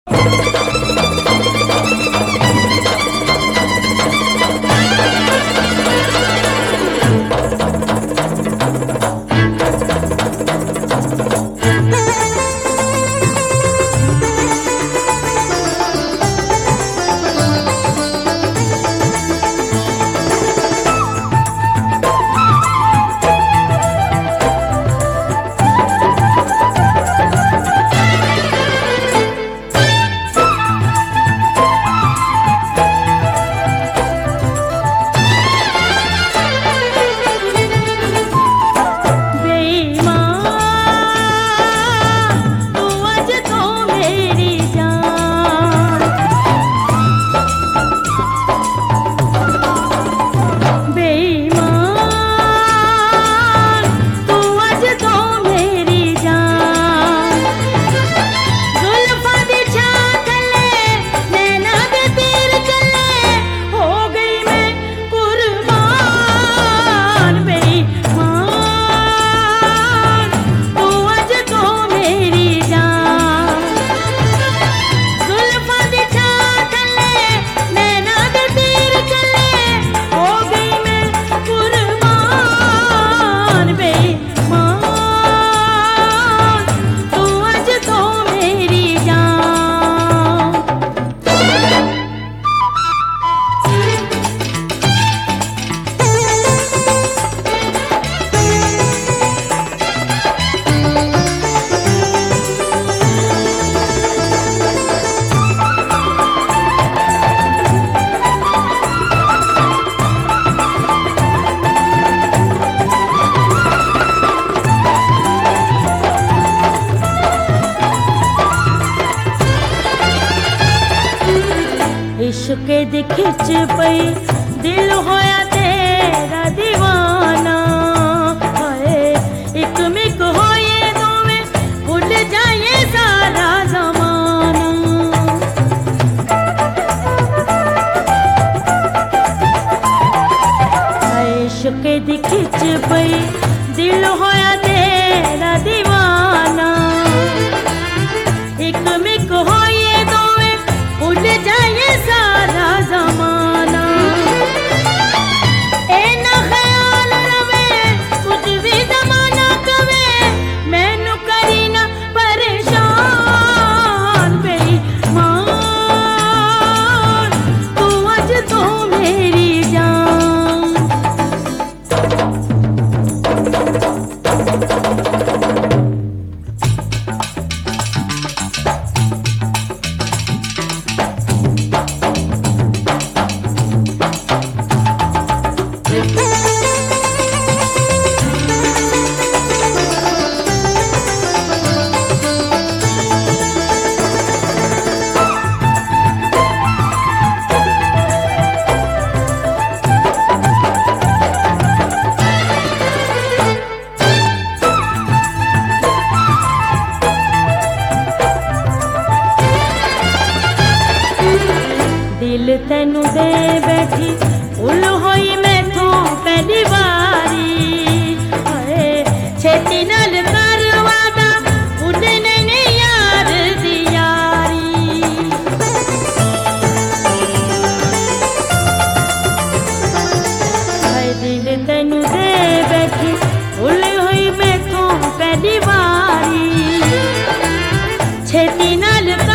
इश्क दी खिच पई दिल होया तेरा दीवाना। हाय इक मिक होए दोवें भुल जाए सारा जमाना। हाय इश्क दी खिच पई दिल होया तेरा दीवाना। इक मिक होए दोवें भुल जाए सारा जमाना। ए ना ख्याल रवे कुछ भी जमाना कवे मैनू करी ना परेशान। बेईमान तू अज तो मेरी जान। दिल तैनू दे बैठी उल होई मैथों पहली बारी। हाय छेती नाल कर वादा उड़ने ने यार दी यारी। हाय दिल तैनू दे बैठी उल होई मैथों पहली बारी। छेती नाल